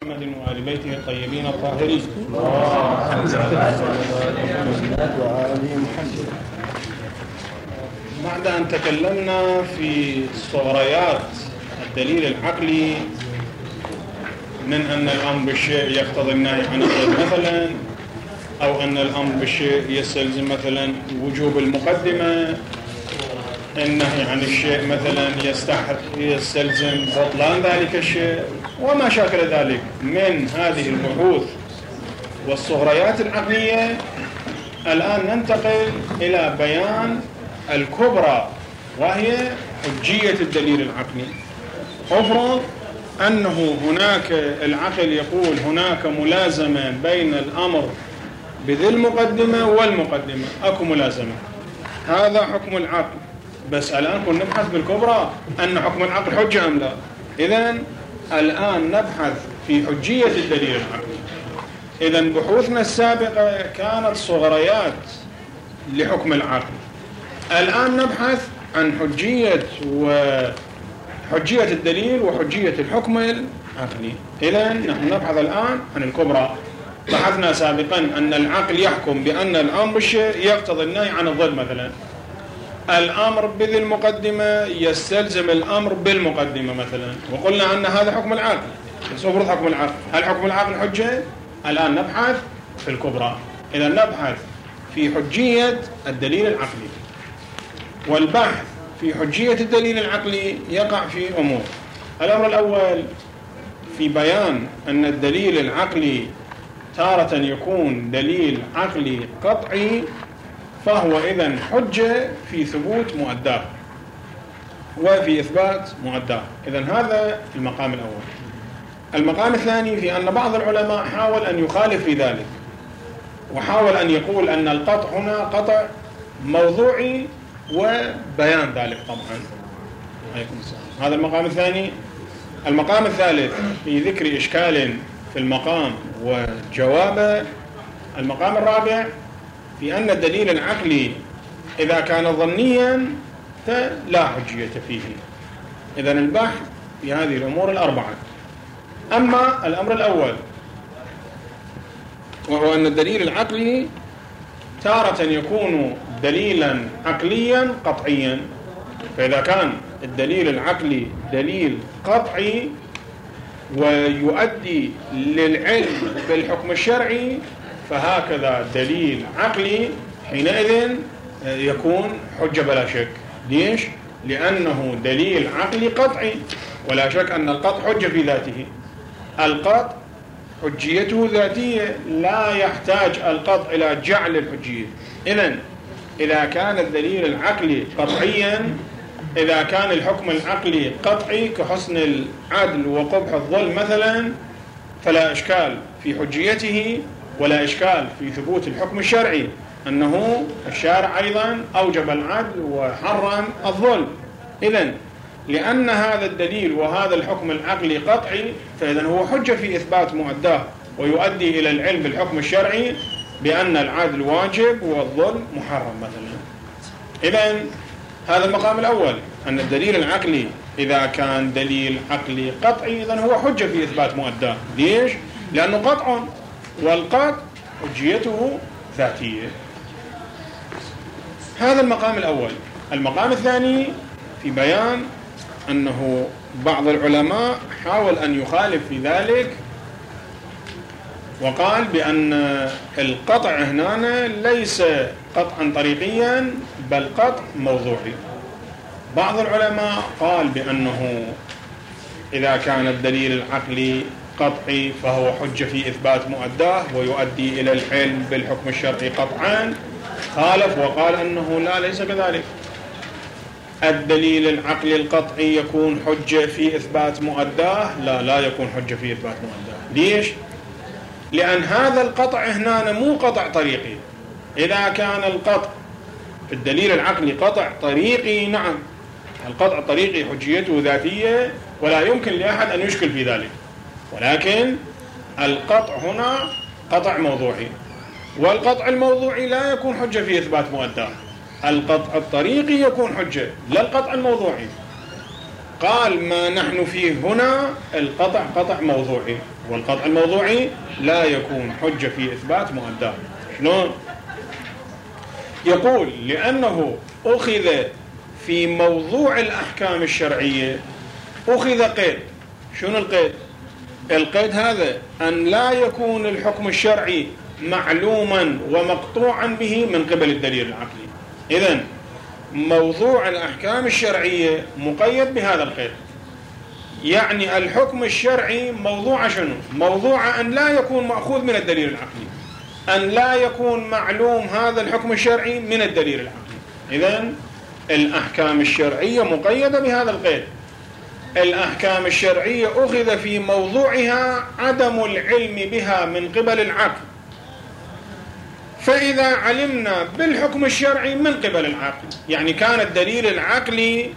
محمد وآل بيته الطيبين الطاهرين. بعد أن تكلمنا في صغريات الدليل العقلي من أن الأمر بالشيء يقتضي النهي عن الضد مثلا، أو أن الأمر بالشيء يستلزم مثلا وجوب المقدمة، النهي عن الشيء مثلا يستلزم بطلان ذلك الشيء، وما شاكل ذلك من هذه البحوث والصغريات العقلية. الآن ننتقل إلى بيان الكبرى، وهي حجية الدليل العقلي. أفرض أنه هناك العقل يقول هناك ملازمة بين الأمر بذي المقدمة والمقدمة، أكو ملازمة، هذا حكم العقل. بس الآن كنا نبحث بالكبرى أن حكم العقل حجة أم لا. إذن الآن نبحث في حجية الدليل العقلي. إذن بحوثنا السابقة كانت صغريات لحكم العقل، الآن نبحث عن حجية الدليل وحجية الحكم العقلي. إذن نحن نبحث الآن عن الكبرى. بحثنا سابقا أن العقل يحكم بأن الأمر بالشيء يقتضي النهي عن الضد مثلا، الأمر بذي المقدمة يستلزم الأمر بالمقدمة مثلا، وقلنا أن هذا حكم العقل. بس أفرض حكم العقل، هل حكم العقل حجة؟ الآن نبحث في الكبرى. إذا نبحث في حجية الدليل العقلي. والبحث في حجية الدليل العقلي يقع في أمور. الأمر الأول في بيان أن الدليل العقلي تارة يكون دليل عقلي قطعي، فهو إذن حجة في ثبوت مؤداه وفي إثبات مؤداه. إذن هذا المقام الأول. المقام الثاني في أن بعض العلماء حاول أن يخالف في ذلك، وحاول أن يقول أن القطع هنا قطع موضوعي وبيان ذلك طبعا. عليكم السلام. هذا المقام الثاني. المقام الثالث في ذكر إشكال في المقام وجوابه. المقام الرابع في أن الدليل العقلي إذا كان ظنيا فلا حجية فيه. إذن البحث في هذه الأمور الأربعة. أما الأمر الأول وهو أن الدليل العقلي تارة يكون دليلا عقليا قطعيا، فإذا كان الدليل العقلي دليل قطعي ويؤدي للعلم بالحكم الشرعي، فهكذا دليل عقلي حينئذ يكون حجة بلا شك. ليش؟ لأنه دليل عقلي قطعي، ولا شك أن القطع حجة في ذاته. القطع حجيته ذاتية، لا يحتاج القطع إلى جعل الحجية. إذن إذا كان الدليل العقلي قطعيا، إذا كان الحكم العقلي قطعي كحسن العدل وقبح الظلم مثلا، فلا إشكال في حجيته ولا إشكال في ثبوت الحكم الشرعي، أنه الشارع أيضا أوجب العدل وحرم الظلم. إذن لأن هذا الدليل وهذا الحكم العقلي قطعي، فإذن هو حجة في إثبات مؤداه ويؤدي إلى العلم بالحكم الشرعي بأن العدل واجب والظلم محرم مثلا. إذن هذا المقام الأول، أن الدليل العقلي إذا كان دليل عقلي قطعي إذن هو حجة في إثبات مؤداه. ليش؟ لأنه قطع، والقطع حجيته ذاتية. هذا المقام الأول. المقام الثاني في بيان أنه بعض العلماء حاول أن يخالف في ذلك، وقال بأن القطع هنا ليس قطعا طريقيا بل قطع موضوعي. بعض العلماء قال بأنه إذا كان الدليل العقلي قطعي فهو حجة في إثبات مؤداه ويؤدي إلى العلم بالحكم الشرعي قطعا. خالف وقال أنه لا، ليس كذلك. الدليل العقلي القطعي يكون حجة في إثبات مؤداه؟ لا يكون حجة في إثبات مؤداه. ليش؟ لأن هذا القطع هنا مو قطع طريقي. إذا كان القطع في الدليل العقلي قطع طريقي، نعم، القطع الطريقي حجيته ذاتية ولا يمكن لأحد أن يشكل في ذلك. ولكن القطع هنا قطع موضوعي، والقطع الموضوعي لا يكون حجة في إثبات مؤداه. القطع الطريقي يكون حجة، لا القطع الموضوعي. قال ما نحن فيه هنا القطع قطع موضوعي، والقطع الموضوعي لا يكون حجة في إثبات مؤداه. شلون؟ يقول لأنه أخذ في موضوع الأحكام الشرعية أخذ قيد. شنو القيد؟ القيد هذا أن لا يكون الحكم الشرعي معلوما ومقطوعا به من قبل الدليل العقلي. إذن موضوع الأحكام الشرعية مقيد بهذا القيد، يعني الحكم الشرعي موضوع شنو؟ موضوع أن لا يكون مأخوذ من الدليل العقلي، أن لا يكون معلوم هذا الحكم الشرعي من الدليل العقلي. إذن الأحكام الشرعية مقيدة بهذا القيد. الأحكام الشرعية أخذ في موضوعها عدم العلم بها من قبل العقل، فإذا علمنا بالحكم الشرعي من قبل العقل، يعني كان الدليل العقلي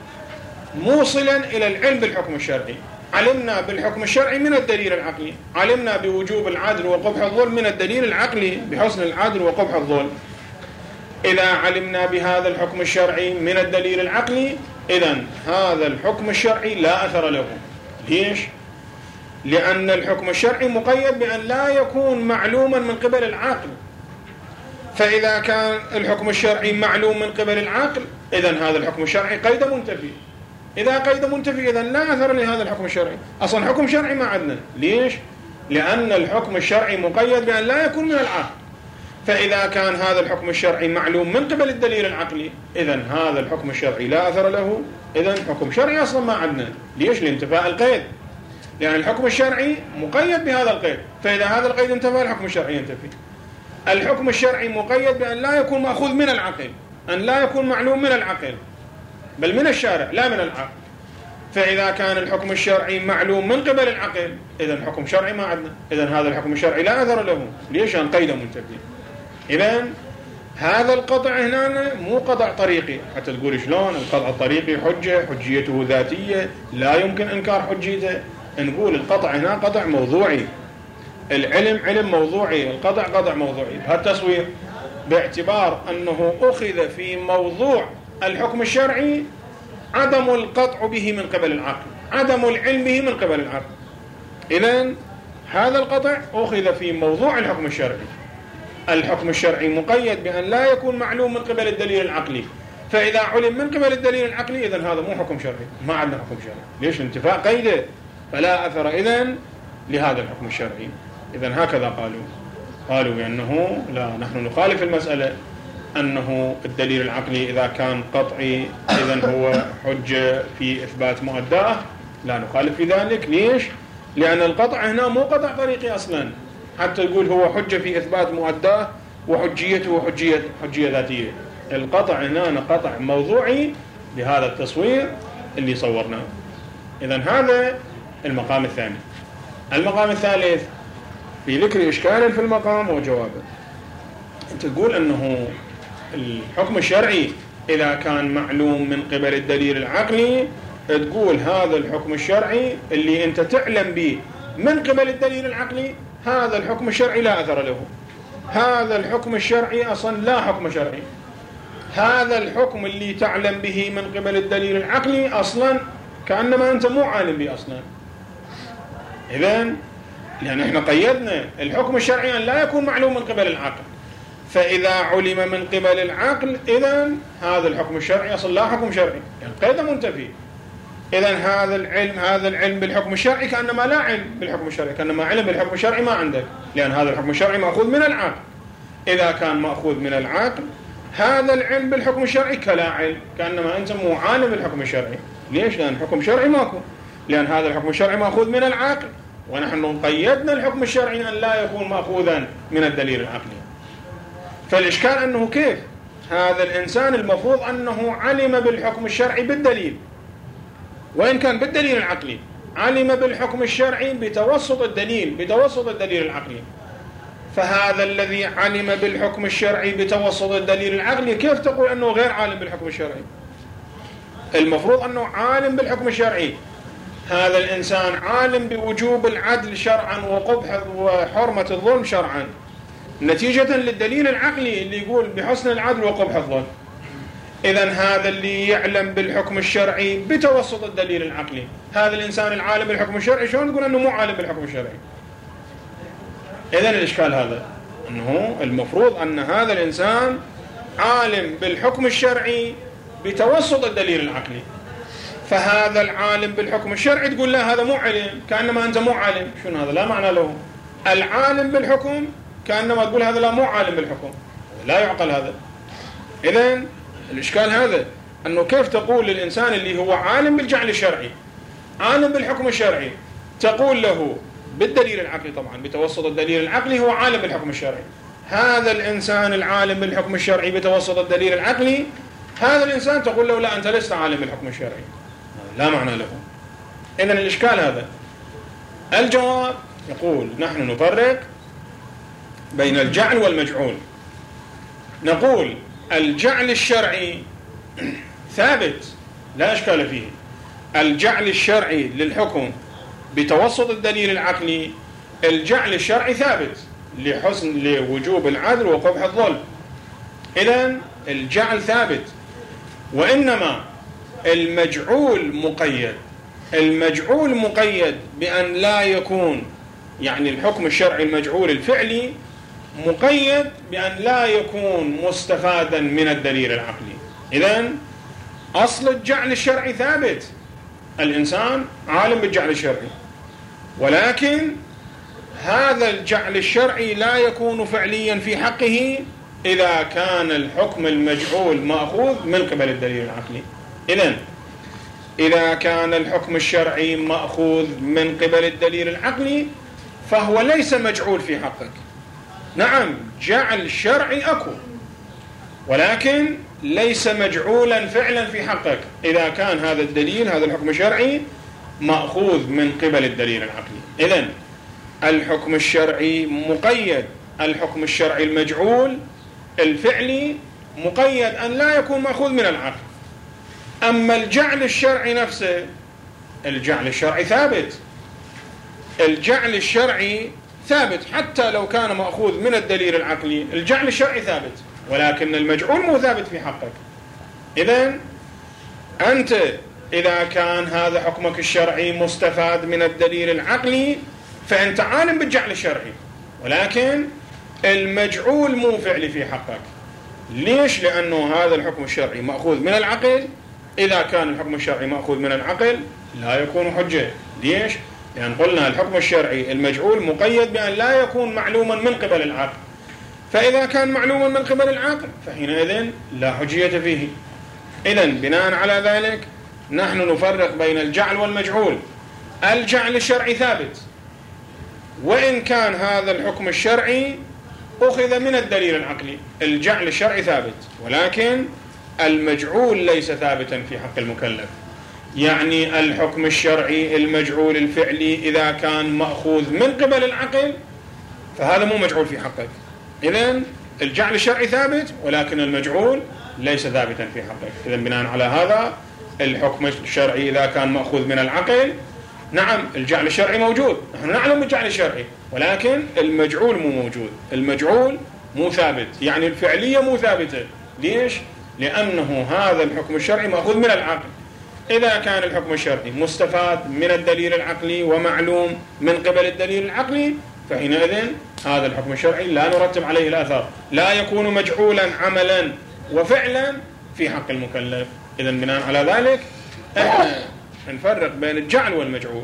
موصلا إلى العلم بالحكم الشرعي، علمنا بالحكم الشرعي من الدليل العقلي، علمنا بوجوب العدل وقبح الظلم من الدليل العقلي بحسن العدل وقبح الظلم. إذا علمنا بهذا الحكم الشرعي من الدليل العقلي، إذن هذا الحكم الشرعي لا أثر له. ليش؟ لأن الحكم الشرعي مقيد بأن لا يكون معلوما من قبل العقل، فإذا كان الحكم الشرعي معلوم من قبل العقل، إذن هذا الحكم الشرعي قيد منتفي. إذا قيد منتفي إذن لا أثر لهذا الحكم الشرعي. أصلا حكم شرعي ما عندنا. ليش؟ لأن الحكم الشرعي مقيد بأن لا يكون من العقل، فإذا كان هذا الحكم الشرعي معلوم من قبل الدليل العقلي، إذن هذا الحكم الشرعي لا أثر له، إذن حكم شرعي أصلا ما عندنا. ليش؟ لانتفاء القيد، لأن الحكم الشرعي مقيد بهذا القيد، فإذا هذا القيد انتفى الحكم الشرعي ينتفي. الحكم الشرعي مقيد بأن لا يكون مأخوذ من العقل، أن لا يكون معلوم من العقل بل من الشارع لا من العقل، فإذا كان الحكم الشرعي معلوم من قبل العقل، إذن حكم شرعي ما عندنا، إذن هذا الحكم الشرعي لا أثر له. ليش؟ أن قيد منتفي. إذن هذا القطع هنا مو قطع طريقي، حتى تقول شلون القطع الطريقي حجيته ذاتية لا يمكن إنكار حجيته. نقول القطع هنا قطع موضوعي، العلم علم موضوعي، القطع قطع موضوعي بهالتصوير، باعتبار أنه أخذ في موضوع الحكم الشرعي عدم القطع به من قبل العقل، عدم العلم به من قبل العقل. إذن هذا القطع أخذ في موضوع الحكم الشرعي، الحكم الشرعي مقيد بأن لا يكون معلوم من قبل الدليل العقلي، فإذا علم من قبل الدليل العقلي إذن هذا مو حكم شرعي، ما عندنا حكم شرعي. ليش؟ انتفاء قيده، فلا أثر إذن لهذا الحكم الشرعي. إذن هكذا قالوا بأنه لا، نحن نخالف المسألة أنه الدليل العقلي إذا كان قطعي إذن هو حجة في إثبات مؤداه، لا نخالف في ذلك. ليش؟ لأن القطع هنا مو قطع طريقي أصلا، حتى يقول هو حجة في إثبات مؤداه وحجيته حجية ذاتية. القطع هنا قطع موضوعي بهذا التصوير اللي صورناه. إذن هذا المقام الثاني. المقام الثالث في ذكر إشكال في المقام وجوابه. أنت تقول أنه الحكم الشرعي إذا كان معلوم من قبل الدليل العقلي، تقول هذا الحكم الشرعي اللي أنت تعلم به من قبل الدليل العقلي، هذا الحكم الشرعي لا أثر له، هذا الحكم الشرعي أصلا لا حكم شرعي، هذا الحكم اللي تعلم به من قبل الدليل العقلي أصلا كأنما أنت مو عالم به أصلا. إذن لأن احنا قيدنا الحكم الشرعي أن لا يكون معلوم من قبل العقل، فإذا علم من قبل العقل إذن هذا الحكم الشرعي أصلا لا حكم شرعي، يعني قيد منتفي. إذن هذا العلم بالحكم الشرعي كأنما لا علم بالحكم الشرعي، كأنما علم بالحكم الشرعي ما عندك، لأن هذا الحكم الشرعي مأخوذ من العقل. إذا كان مأخوذ من العقل هذا العلم بالحكم الشرعي كلا علم، كأنما أنت مو عالم بالحكم الشرعي. ليش؟ لأن الحكم الشرعي ماكو، لأن هذا الحكم الشرعي مأخوذ من العقل، ونحن قيدنا الحكم الشرعي أن لا يكون مأخوذا من الدليل العقلي. فالإشكال أنه كيف هذا الإنسان المفروض أنه علم بالحكم الشرعي بالدليل، وإن كان بالدليل العقلي علم بالحكم الشرعي بتوسط الدليل العقلي، فهذا الذي علم بالحكم الشرعي بتوسط الدليل العقلي كيف تقول أنه غير عالم بالحكم الشرعي؟ المفروض أنه عالم بالحكم الشرعي. هذا الإنسان عالم بوجوب العدل شرعا وقبح وحرمة الظلم شرعا، نتيجة للدليل العقلي اللي يقول بحسن العدل وقبح الظلم. إذن هذا اللي يعلم بالحكم الشرعي بتوسط الدليل العقلي، هذا الإنسان العالم بالحكم الشرعي شلون تقول أنه مو عالم بالحكم الشرعي؟ إذن الإشكال هذا، أنه المفروض أن هذا الإنسان عالم بالحكم الشرعي بتوسط الدليل العقلي. فهذا العالم بالحكم الشرعي تقول لا هذا مو علم، كأنما أنت مو عالم. شنو هذا؟ لا معنى له. العالم بالحكم كأنما تقول هذا لا مو عالم بالحكم، لا يعقل هذا. إذن الإشكال هذا، أنه كيف تقول للإنسان اللي هو عالم بالجعل الشرعي عالم بالحكم الشرعي، تقول له بالدليل العقلي طبعا بتوسط الدليل العقلي هو عالم بالحكم الشرعي. هذا الإنسان العالم بالحكم الشرعي بتوسط الدليل العقلي، هذا الإنسان تقول له لا أنت لست عالم بالحكم الشرعي، لا معنى له. إذن الإشكال هذا. الجواب يقول نحن نفرق بين الجعل والمجعول. نقول الجعل الشرعي ثابت لا إشكال فيه، الجعل الشرعي للحكم بتوسط الدليل العقلي، الجعل الشرعي ثابت لوجوب العدل وقبح الظلم. إذن الجعل ثابت، وإنما المجعول مقيد. المجعول مقيد بأن لا يكون، يعني الحكم الشرعي المجعول الفعلي مقيد بأن لا يكون مستفادا من الدليل العقلي. إذن أصل الجعل الشرعي ثابت، الإنسان عالم بالجعل الشرعي، ولكن هذا الجعل الشرعي لا يكون فعليا في حقه إذا كان الحكم المجعول مأخوذ من قبل الدليل العقلي. إذن إذا كان الحكم الشرعي مأخوذ من قبل الدليل العقلي فهو ليس مجعول في حقك. نعم جعل شرعي أكو، ولكن ليس مجعولا فعلا في حقك إذا كان هذا الدليل، هذا الحكم الشرعي مأخوذ من قبل الدليل العقلي. إذن الحكم الشرعي مقيد، الحكم الشرعي المجعول الفعلي مقيد أن لا يكون مأخوذ من العقل. أما الجعل الشرعي نفسه، الجعل الشرعي ثابت، الجعل الشرعي ثابت حتى لو كان مأخوذ من الدليل العقلي، الجعل الشرعي ثابت، ولكن المجعول مو ثابت في حقك. إذن أنت إذا كان هذا حكمك الشرعي مستفاد من الدليل العقلي فأنت عالم بالجعل الشرعي، ولكن المجعول مو فعلي في حقك. ليش؟ لأنه هذا الحكم الشرعي مأخوذ من العقل. إذا كان الحكم الشرعي مأخوذ من العقل لا يكون حجة. ليش؟ لأن قلنا الحكم الشرعي المجعول مقيد بأن لا يكون معلوما من قبل العقل، فإذا كان معلوما من قبل العقل فحينئذ لا حجية فيه. إذن بناء على ذلك نحن نفرق بين الجعل والمجعول. الجعل الشرعي ثابت، وإن كان هذا الحكم الشرعي أخذ من الدليل العقلي، الجعل الشرعي ثابت، ولكن المجعول ليس ثابتا في حق المكلف. يعني الحكم الشرعي المجعول الفعلي إذا كان مأخوذ من قبل العقل فهذا مو مجعول في حقك. إذن الجعل الشرعي ثابت ولكن المجعول ليس ثابتا في حقك. إذن بناء على هذا الحكم الشرعي إذا كان مأخوذ من العقل، نعم الجعل الشرعي موجود، نحن نعلم الجعل الشرعي، ولكن المجعول مو موجود، المجعول مو ثابت، يعني الفعلية مو ثابتة. ليش؟ لأنه هذا الحكم الشرعي مأخوذ من العقل. إذا كان الحكم الشرعي مستفاد من الدليل العقلي ومعلوم من قبل الدليل العقلي فحينئذ هذا الحكم الشرعي لا نرتب عليه الآثار، لا يكون مجعولا عملا وفعلا في حق المكلف. إذن بناء على ذلك نفرق بين الجعل والمجعول.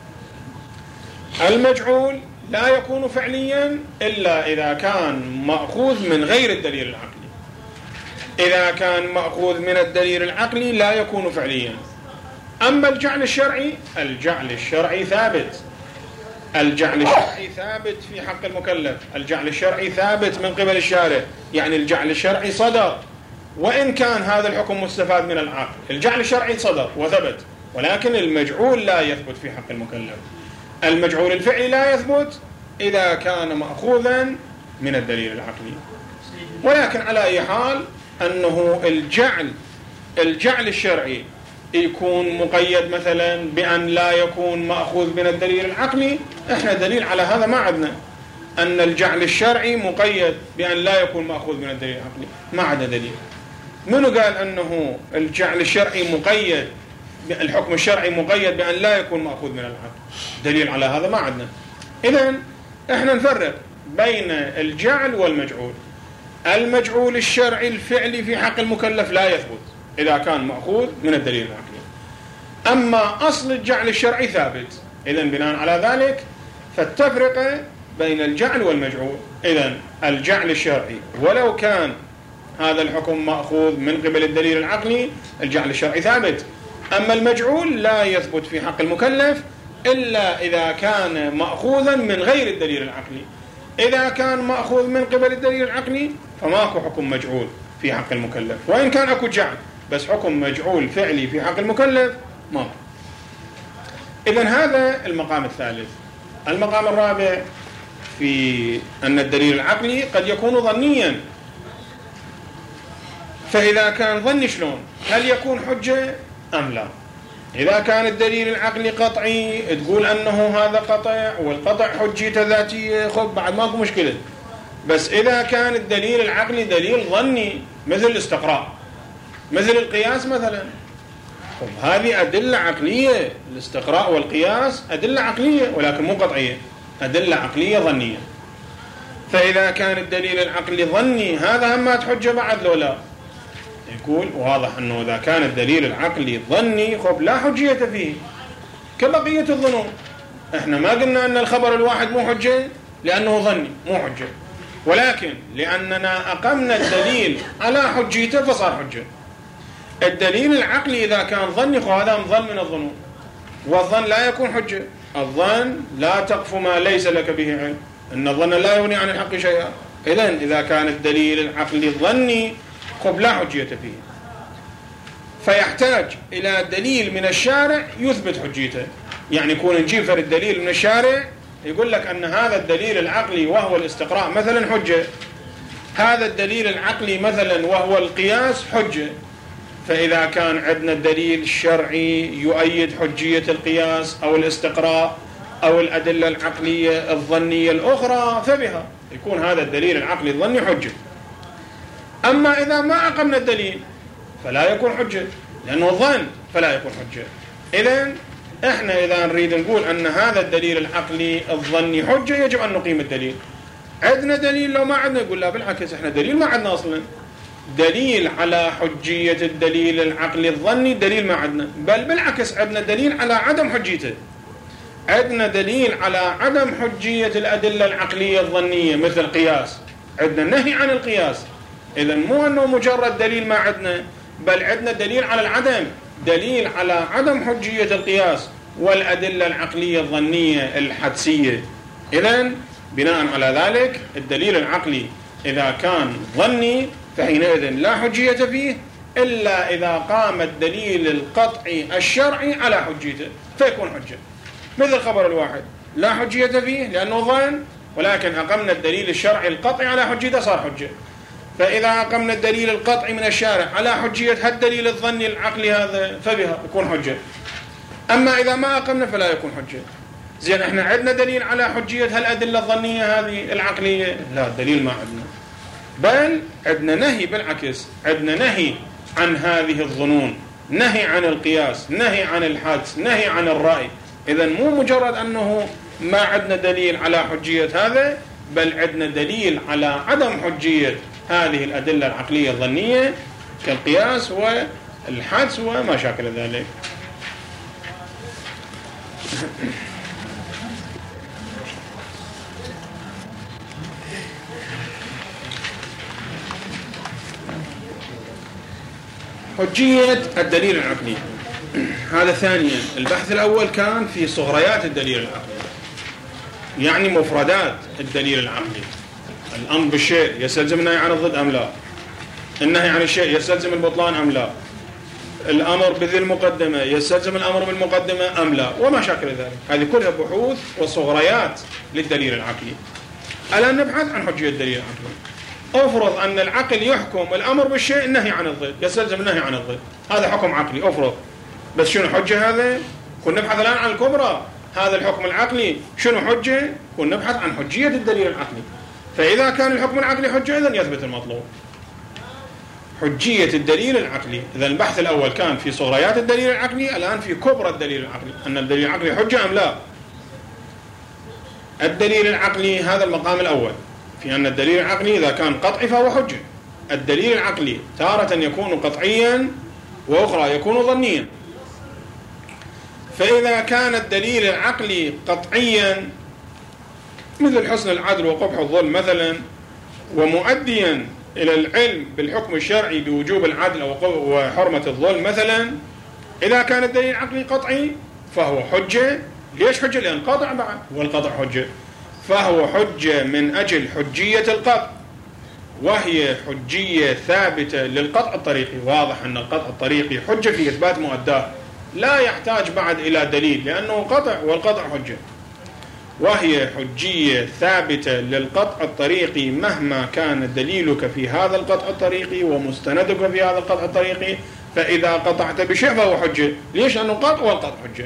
المجعول لا يكون فعليا إلا إذا كان مأخوذ من غير الدليل العقلي. إذا كان مأخوذ من الدليل العقلي لا يكون فعليا. أما الجعل الشرعي، الجعل الشرعي ثابت، الجعل الشرعي ثابت في حق المكلف، الجعل الشرعي ثابت من قبل الشارع، يعني الجعل الشرعي صدر وإن كان هذا الحكم مستفاد من العقل، الجعل الشرعي صدر وثبت، ولكن المجعول لا يثبت في حق المكلف. المجعول الفعلي لا يثبت إذا كان مأخوذا من الدليل العقلي. ولكن على أي حال أنه الجعل الشرعي يكون مقيد مثلا بأن لا يكون مأخوذ من الدليل العقلي، احنا دليل على هذا ما عندنا، أن الجعل الشرعي مقيد بأن لا يكون مأخوذ من الدليل العقلي ما عندنا دليل. منو قال أنه الجعل الشرعي مقيد، الحكم الشرعي مقيد بأن لا يكون مأخوذ من العقل؟ دليل على هذا ما عندنا. إذن إحنا نفرق بين الجعل والمجعول. المجعول الشرعي الفعلي في حق المكلف لا يثبت إذا كان مأخوذ من الدليل العقلي، أما أصل الجعل الشرعي ثابت. إذن بناء على ذلك فالتفرقة بين الجعل والمجعول. إذن الجعل الشرعي ولو كان هذا الحكم مأخوذ من قبل الدليل العقلي الجعل الشرعي ثابت، أما المجعول لا يثبت في حق المكلف إلا إذا كان مأخوذا من غير الدليل العقلي. إذا كان مأخوذ من قبل الدليل العقلي فماكو حكم مجعول في حق المكلف، وإن كان أكو جعل بس حكم مجعول فعلي في حق المكلف ماكو. إذن هذا المقام الثالث. المقام الرابع في أن الدليل العقلي قد يكون ظنيا، فإذا كان ظني شلون؟ هل يكون حجة أم لا؟ إذا كان الدليل العقلي قطعي تقول أنه هذا قطع والقطع حجيته ذاتية، خب بعد ماكو مشكلة. بس إذا كان الدليل العقلي دليل ظني مثل الاستقراء مثل القياس مثلا، خب هذه أدلة عقلية، الاستقراء والقياس أدلة عقلية ولكن مو قطعية، أدلة عقلية ظنية. فإذا كان الدليل العقلي ظني هذا هم حجة بعد لو لا؟ يقول واضح أنه إذا كان الدليل العقلي ظني خب لا حجية فيه كبقية الظنون. إحنا ما قلنا أن الخبر الواحد مو حجة لأنه ظني مو حجة، ولكن لأننا أقمنا الدليل على حجيته فصار حجة. الدليل العقلي إذا كان ظني هذا ظن من الظنون، والظن لا يكون حجة. الظن لا تقف ما ليس لك به علم، إن الظن لا يغني عن الحق شيئا. إذن إذا كان الدليل العقلي ظني خب لا حجية فيه، فيحتاج إلى دليل من الشارع يثبت حجيته. يعني يكون نجيب فرد دليل من الشارع يقول لك أن هذا الدليل العقلي وهو الاستقراء مثلا حجة، هذا الدليل العقلي مثلا وهو القياس حجة. فإذا كان عندنا الدليل الشرعي يؤيد حجية القياس أو الاستقراء أو الأدلة العقلية الظنية الأخرى فبها يكون هذا الدليل العقلي الظني حجة. أما إذا ما أقمنا الدليل فلا يكون حجة لأنه ظن فلا يكون حجة. إذن إحنا إذا نريد نقول أن هذا الدليل العقلي الظني حجة يجب أن نقيم الدليل. عندنا دليل لو ما عندنا نقول لا بالعكس إحنا دليل ما عندنا أصلا، دليل على حجية الدليل العقلي الظني دليل ما عندنا، بل بالعكس عندنا دليل على عدم حجيته. عندنا دليل على عدم حجية الأدلة العقلية الظنية مثل القياس، عندنا نهي عن القياس. إذن مو أنه مجرد دليل ما عندنا، بل عندنا دليل على العدم، دليل على عدم حجية القياس والأدلة العقلية الظنية الحدسية. إذن بناء على ذلك الدليل العقلي إذا كان ظني فحينئذ لا حجية فيه إلا إذا قام الدليل القطعي الشرعي على حجيته فيكون حجة. مثل خبر الواحد لا حجية فيه لأنه ظن، ولكن أقمنا الدليل الشرعي القطعي على حجيته صار حجة. فإذا أقمنا الدليل القطعي من الشارع على حجية هالدليل الظني العقلي هذا فبها يكون حجة. أما إذا ما أقمنا فلا يكون حجة. زين إحنا عندنا دليل على حجية هالأدلة الظنية هذه العقلية؟ لا، دليل ما عندنا، بل عندنا نهي بالعكس، عندنا نهي عن هذه الظنون، نهي عن القياس، نهي عن الحدس، نهي عن الرأي. إذن مو مجرد أنه ما عندنا دليل على حجية هذا، بل عندنا دليل على عدم حجية هذه الأدلة العقلية الظنية كالقياس والحدس وما شاكل ذلك. حجية الدليل العقلي هذا ثانيا. البحث الأول كان في صغريات الدليل العقلي، يعني مفردات الدليل العقلي. الأمر بالشيء يستلزم النهي عن الضد أم لا؟ النهي عن الشيء يستلزم البطلان أم لا؟ الأمر بذي المقدمة يستلزم الأمر بالمقدمة أم لا؟ وما شاكل ذلك. هذه كلها بحوث وصغريات للدليل العقلي. الآن نبحث عن حجية الدليل العقلي. أفرض أن العقل يحكم الأمر بالشيء النهي عن الضد، يستلزم النهي عن الضد، هذا حكم عقلي أفرض. بس شنو حجة هذا؟ كنا نبحث الآن عن الكبرى. هذا الحكم العقلي شنو حجة؟ كنا نبحث عن حجية الدليل العقلي. فإذا كان الحكم العقلي حجة إذن يثبت المطلوب. حجية الدليل العقلي. إذا البحث الأول كان في صغريات الدليل العقلي، الآن في كبرى الدليل العقلي، أن الدليل العقلي حجة أم لا. الدليل العقلي هذا المقام الأول في أن الدليل العقلي إذا كان قطعي فهو حجة. الدليل العقلي تارة يكون قطعيا وأخرى يكون ظنيا. فإذا كان الدليل العقلي قطعيا مثل حسن العدل وقبح الظلم مثلا، ومؤديا إلى العلم بالحكم الشرعي بوجوب العدل وحرمة الظلم مثلا، إذا كان الدليل العقلي قطعي فهو حجة. ليش حجة؟ لأن قطع بعد، والقطع حجة، فهو حجة من أجل حجية القطع، وهي حجية ثابتة للقطع الطريقي. واضح أن القطع الطريقي حجة في إثبات مؤداه، لا يحتاج بعد إلى دليل لأنه قطع والقطع حجة، وهي حجية ثابتة للقطع الطريقي مهما كان دليلك في هذا القطع الطريقي ومستندك في هذا القطع الطريقي. فإذا قطعت بشيء فهو حجة. ليش؟ لأنه قطع والقطع حجة.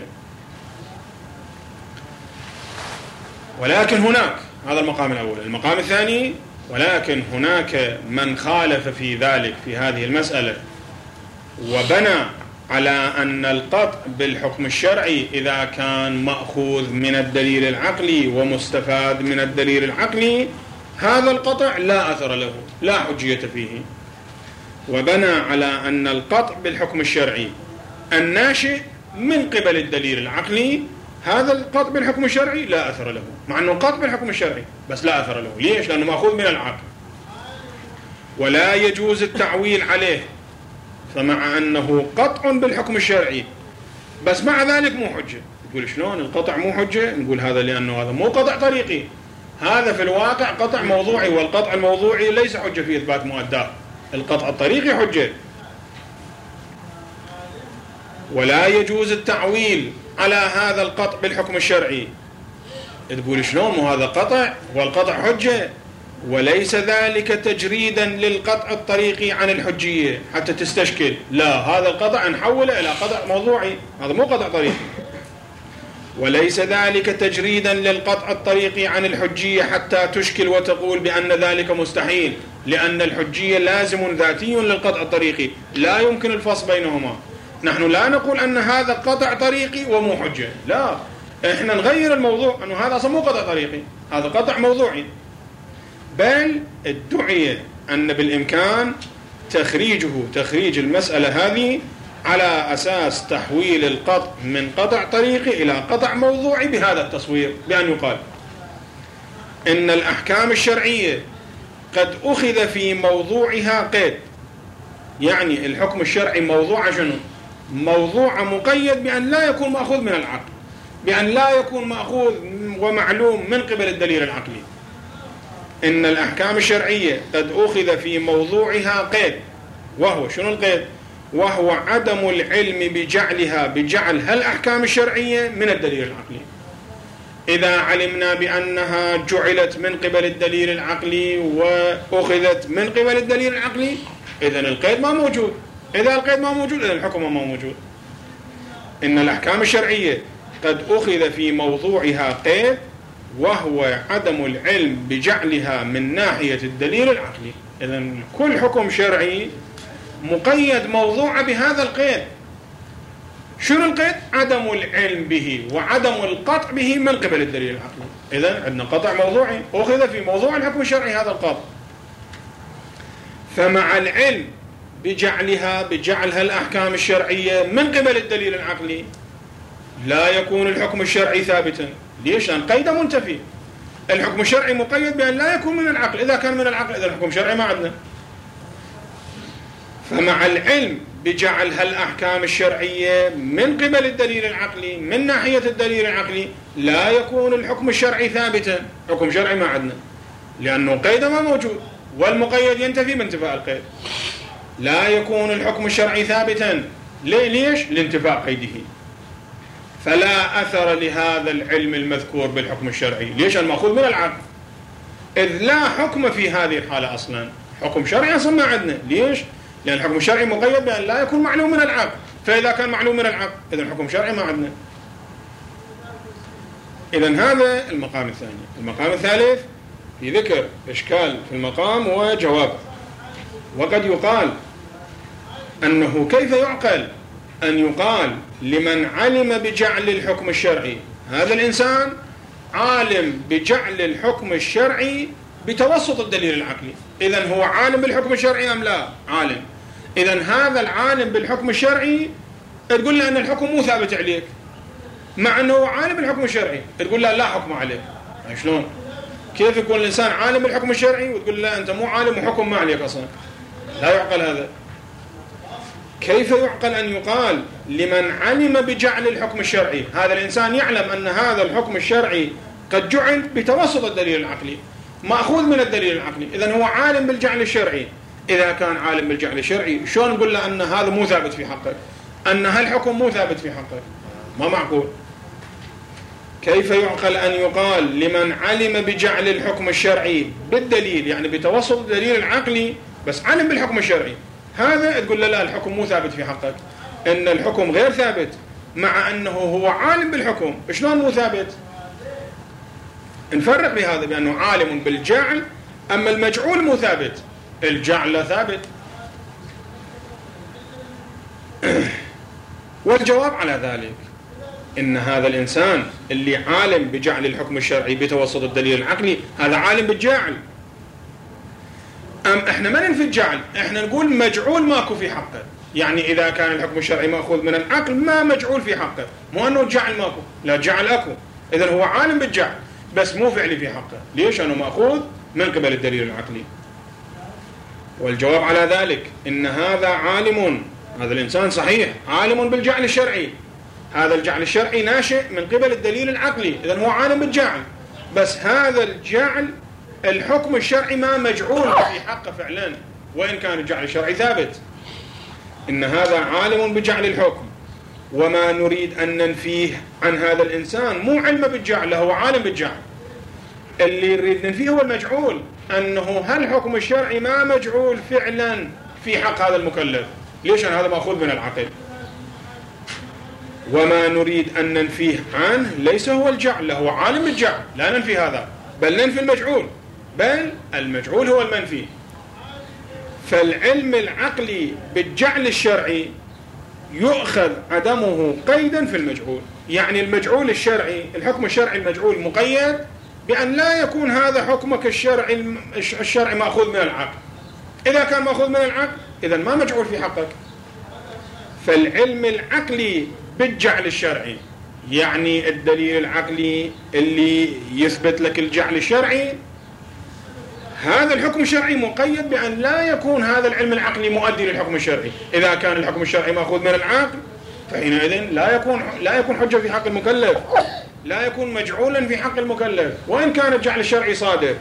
ولكن هناك، هذا المقام الأول. المقام الثاني، ولكن هناك من خالف في ذلك في هذه المسألة وبنى على أن القطع بالحكم الشرعي إذا كان مأخوذ من الدليل العقلي ومستفاد من الدليل العقلي هذا القطع لا أثر له، لا حجية فيه. وبنى على أن القطع بالحكم الشرعي الناشئ من قبل الدليل العقلي هذا القطع بالحكم الشرعي لا أثر له، مع أنه قطع بالحكم الشرعي بس لا أثر له. ليش؟ لأنه مأخوذ من العقل ولا يجوز التعويل عليه. فمع أنه قطع بالحكم الشرعي بس مع ذلك مو حجة. تقول شلون القطع مو حجة؟ نقول هذا لأنه هذا مو قطع طريقي، هذا في الواقع قطع موضوعي، والقطع الموضوعي ليس حجة في إثبات مؤداه، القطع الطريقي حجة. ولا يجوز التعويل على هذا القطع بالحكم الشرعي. تقول شلون مو هذا قطع والقطع حجة؟ وليس ذلك تجريدا للقطع الطريقي عن الحجية حتى تستشكل. لا، هذا القطع نحوله إلى قطع موضوعي، هذا مو قطع طريقي. وليس ذلك تجريدا للقطع الطريقي عن الحجية حتى تشكل وتقول بأن ذلك مستحيل، لأن الحجية لازم ذاتي للقطع الطريقي، لا يمكن الفصل بينهما. نحن لا نقول أن هذا قطع طريقي ومو حجة، لا، إحنا نغير الموضوع أنه هذا أصلا مو قطع طريقي، هذا قطع موضوعي. بل ادعي أن بالإمكان تخريج المسألة هذه على أساس تحويل القطع من قطع طريقي إلى قطع موضوعي بهذا التصوير، بأن يقال إن الأحكام الشرعية قد أخذ في موضوعها قيد. يعني الحكم الشرعي موضوع شنو؟ موضوع مقيد بأن لا يكون مأخوذ من العقل، بأن لا يكون مأخوذ ومعلوم من قبل الدليل العقلي. إن الأحكام الشرعية قد أخذ في موضوعها قيد، وهو شنو القيد؟ وهو عدم العلم بجعل هالأحكام الشرعية من الدليل العقلي. إذا علمنا بأنها جعلت من قبل الدليل العقلي وأخذت من قبل الدليل العقلي إذن القيد ما موجود. إذا القيد ما موجود إذن الحكم ما موجود. إن الأحكام الشرعية قد أخذ في موضوعها قيد، وهو عدم العلم بجعلها من ناحية الدليل العقلي. إذن كل حكم شرعي مقيد موضوع بهذا القيد. شنو القيد؟ عدم العلم به وعدم القطع به من قبل الدليل العقلي. إذن عندنا قطع موضوعي أخذ في موضوع الحكم الشرعي هذا القطع. فمع العلم بجعلها الأحكام الشرعية من قبل الدليل العقلي لا يكون الحكم الشرعي ثابتا. ليش؟ لأن قيده منتفي. الحكم الشرعي مقيد بأن لا يكون من العقل، إذا كان من العقل إذا الحكم الشرعي ما عندنا. فمع العلم بجعلها الأحكام الشرعية من قبل الدليل العقلي من ناحية الدليل العقلي لا يكون الحكم الشرعي ثابتا. حكم شرعي ما عندنا لأنه قيده ما موجود، والمقيد ينتفي بانتفاء القيد. لا يكون الحكم الشرعي ثابتا. ليش؟ لانتفاء قيده. فلا أثر لهذا العلم المذكور بالحكم الشرعي. ليش؟ المأخوذ من العقل، إذ لا حكم في هذه الحالة أصلا. حكم شرعي أصلا ما عندنا. ليش؟ لأن الحكم الشرعي مقيد بأن لا يكون معلوم من العقل، فإذا كان معلوم من العقل إذن الحكم الشرعي ما عندنا. إذن هذا المقام الثاني. المقام الثالث في ذكر إشكال في المقام وجوابه. وقد يقال أنه كيف يعقل أن يقال لمن علم بجعل الحكم الشرعي، هذا الإنسان عالم بجعل الحكم الشرعي بتوسط الدليل العقلي، إذن هو عالم بالحكم الشرعي أم لا؟ عالم. إذن هذا العالم بالحكم الشرعي تقول له أن الحكم مو ثابت عليك، مع أنه عالم بالحكم الشرعي تقول له لا حكم عليك. شلون؟ كيف يكون الإنسان عالم بالحكم الشرعي وتقول له أنت مو عالم وحكم ما عليك أصلا؟ لا يعقل هذا. كيف يعقل أن يقال لمن علم بجعل الحكم الشرعي، هذا الإنسان يعلم أن هذا الحكم الشرعي قد جعل بتوسط الدليل العقلي، مأخوذ من الدليل العقلي، إذن هو عالم بالجعل الشرعي. إذا كان عالم بالجعل الشرعي شلون نقول له أن هذا مو ثابت في حقك، أن هالحكم مو ثابت في حقك؟ ما معقول. كيف يعقل أن يقال لمن علم بجعل الحكم الشرعي بالدليل، يعني بتوسط الدليل العقلي بس علم بالحكم الشرعي، هذا تقول له لا الحكم مو ثابت في حقك، إن الحكم غير ثابت، مع أنه هو عالم بالحكم. شلون مو ثابت؟ نفرق بهذا بأنه عالم بالجعل، أما المجعول مو ثابت، الجعل لا ثابت. والجواب على ذلك إن هذا الإنسان اللي عالم بجعل الحكم الشرعي بتوسط الدليل العقلي هذا عالم بالجعل. إحنا ما ننفي الجعل، إحنا نقول مجعول ماكو في حقه، يعني إذا كان الحكم الشرعي مأخوذ من العقل ما مجعول في حقه، مو أنه الجعل ماكو، لا جعل أكو. إذن هو عالم بالجعل بس مو فعلي في حقه، ليش؟ أنه مأخوذ من قبل الدليل العقلي. والجواب على ذلك إن هذا عالم، هذا الإنسان صحيح عالم بالجعل الشرعي، هذا الجعل الشرعي ناشئ من قبل الدليل العقلي، إذن هو عالم بالجعل، بس هذا الجعل الحكم الشرعي ما مجعول في حقه فعلا، وإن كان الجعل الشرعي ثابت. إن هذا عالم بجعل الحكم، وما نريد أن ننفيه عن هذا الإنسان مو علم بالجعل، هو عالم بالجعل. اللي نريد ننفيه هو المجعول، أنه هالحكم الشرعي ما مجعول فعلا في حق هذا المكلف، ليش؟ هذا مأخوذ من العقل. وما نريد أن ننفيه عنه ليس هو الجعل، هو عالم بالجعل، لا ننفي هذا، بل ننفي المجعول، بل المجعول هو المنفي. فالعلم العقلي بالجعل الشرعي يؤخذ عدمه قيدا في المجعول، يعني المجعول الشرعي، الحكم الشرعي المجعول مقيد بأن لا يكون هذا حكمك الشرعي مأخوذ من العقل. إذا كان مأخوذ من العقل إذن ما مجعول في حقك. فالعلم العقلي بالجعل الشرعي، يعني الدليل العقلي اللي يثبت لك الجعل الشرعي، هذا الحكم الشرعي مقيد بأن لا يكون هذا العلم العقلي مؤدي للحكم الشرعي. إذا كان الحكم الشرعي مأخوذ من العقل فحينئذ لا يكون حجة في حق المكلف، لا يكون مجعولا في حق المكلف وإن كان الجعل الشرعي صادق.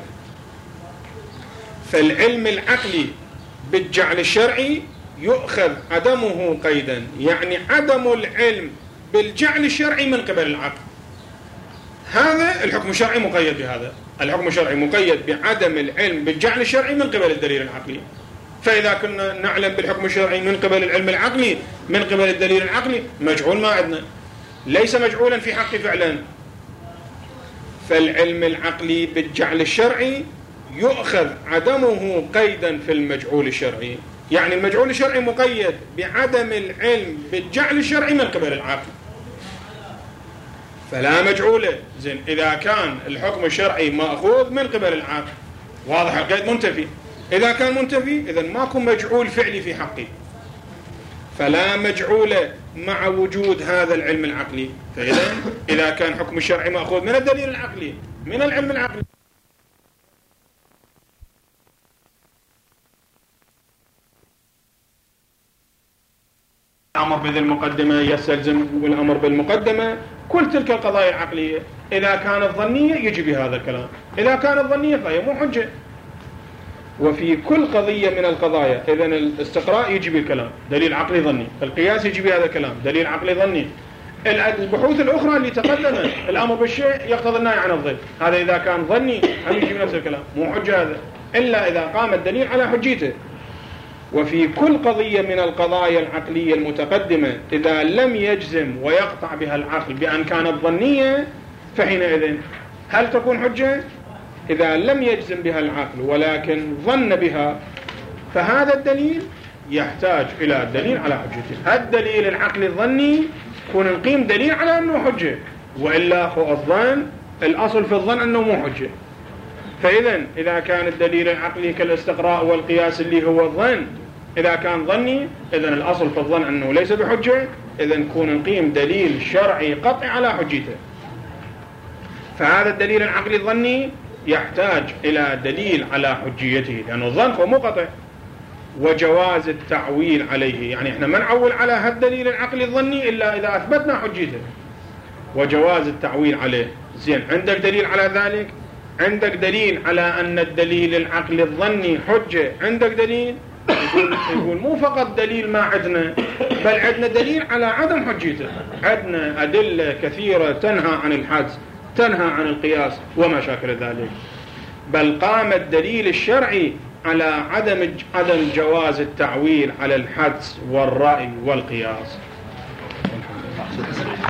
فالعلم العقلي بالجعل الشرعي يؤخذ عدمه قيدا، يعني عدم العلم بالجعل الشرعي من قبل العقل، هذا الحكم الشرعي مقيد بهذا، الحكم الشرعي مقيد بعدم العلم بالجعل الشرعي من قبل الدليل العقلي. فإذا كنا نعلم بالحكم الشرعي من قبل العلم العقلي من قبل الدليل العقلي، مجعول ما عندنا، ليس مجعولا في حقي فعلا. فالعلم العقلي بالجعل الشرعي يؤخذ عدمه قيدا في المجعول الشرعي، يعني المجعول الشرعي مقيد بعدم العلم بالجعل الشرعي من قبل العقل، فلا مجعوله. زين، إذا كان الحكم الشرعي مأخوذ من قبل العقل واضح القيد منتفي، إذا كان منتفي إذن ماكو مجعول فعلي في حقي، فلا مجعوله مع وجود هذا العلم العقلي. إذا كان حكم الشرعي مأخوذ من الدليل العقلي من العلم العقلي، الأمر بذي المقدمة يستلزم والأمر بالمقدمة كل تلك القضايا العقلية. إذا كانت ظنية يجي بهذا الكلام، إذا كانت ظنية فهي مو حجة. وفي كل قضية من القضايا إذن الاستقراء يجي بالكلام دليل عقلي ظني، القياس يجي بهذا الكلام دليل عقلي ظني، البحوث الأخرى اللي تقدمت الأمر بالشيء يقتضي النهي عن الضد، هذا إذا كان ظني هم يجي بنفس الكلام، مو حجة هذا إلا إذا قام الدليل على حجيته. وفي كل قضية من القضايا العقلية المتقدمة إذا لم يجزم ويقطع بها العقل بأن كانت ظنية فحينئذ هل تكون حجة؟ إذا لم يجزم بها العقل ولكن ظن بها فهذا الدليل يحتاج إلى الدليل على حجته. الدليل العقلي الظني يكون نقيم دليل على أنه حجة، وإلا هو الظن الأصل في الظن أنه مو حجة. فإذا إذا كان الدليل العقلي كالاستقراء والقياس اللي هو الظن إذا كان ظني، إذن الأصل في الظن أنه ليس بحجة، إذن نكون نقيم دليل شرعي قطعي على حجته. فهذا الدليل العقلي الظني يحتاج إلى دليل على حجيته، لأنه الظن هو مو قطع. وجواز التعويل عليه، يعني احنا ما نعول على هذا الدليل العقلي الظني إلا إذا أثبتنا حجته. وجواز التعويل عليه. زين، عندك دليل على ذلك؟ عندك دليل على أن الدليل العقلي الظني حجة؟ عندك دليل؟ يقول مو فقط دليل ما عندنا، بل عندنا دليل على عدم حجته. عندنا أدلة كثيرة تنهى عن الحدس، تنهى عن القياس وما شاكل ذلك. بل قام الدليل الشرعي على عدم جواز التعويل على الحدس والرأي والقياس.